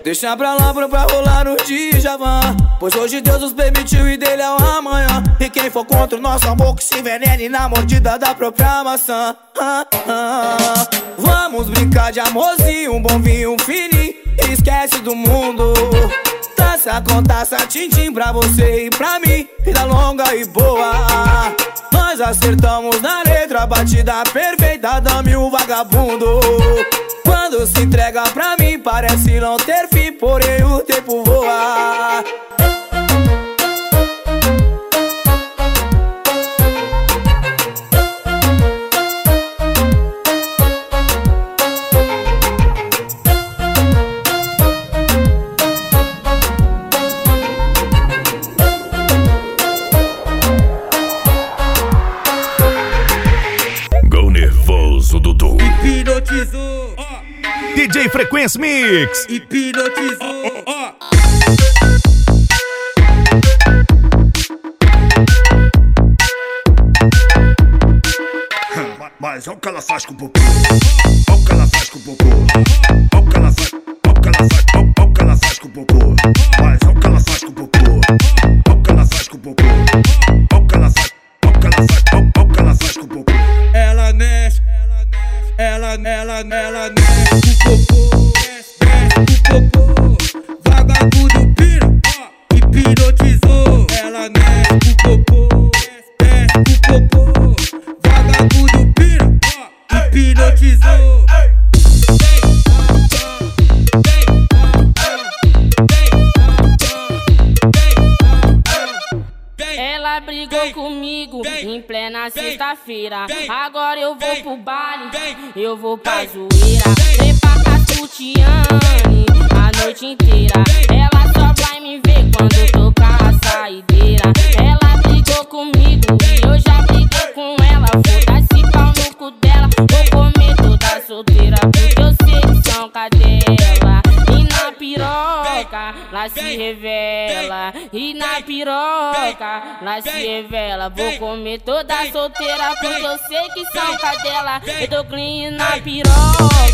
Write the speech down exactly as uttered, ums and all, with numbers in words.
Deixa pra lá pra, pra rolar no Djavan, pois hoje Deus nos permitiu e dele é o amanhã. E quem for contra o nosso amor que se envenene na mordida da própria maçã. ah, ah. Vamos brincar de amorzinho, um bom vinho, um fininho, esquece do mundo. Taça com taça, tintim pra você e pra mim, vida longa e boa. Nós acertamos na letra, batida perfeita, dame o vagabundo. Quando se entrega pra mim, parece não ter fim, porém o tempo voa. Hipnotizou, oh. D J Frequência Mix. Hipnotizou, ó. Mas olha o que ela faz com o popô. Olha o que ela faz com o popô. Olha o que ela faz, olha o que ela faz, olha o que ela faz com o popô. Mas olha o que ela faz com o popô. Olha o que ela faz com o popô. Olha o que ela faz, olha o que ela faz, olha o que ela faz com o popô. Ela mexe, ela, ela, ela mexe o popô, mexe o popô, vagabundo pira, hipnotizou. Ela mexe o popô, mexe o popô, vagabundo pira, hipnotizou. Ela brigou comigo em plena sexta-feira. Agora eu vou pro baile, eu vou pra zoeira. Trepa com a Tutiane a noite inteira. Ela só vai me ver quando eu tocar a saideira. Ela brigou comigo e eu já briguei com ela. Foda-se pau no cu dela, vou comer toda solteira, porque eu sei que são cadela. E na piroca, lá se revela. E na piroca, lá se revela. Vou comer toda solteira, porque eu sei que são cadela. Eu tô clean na piroca.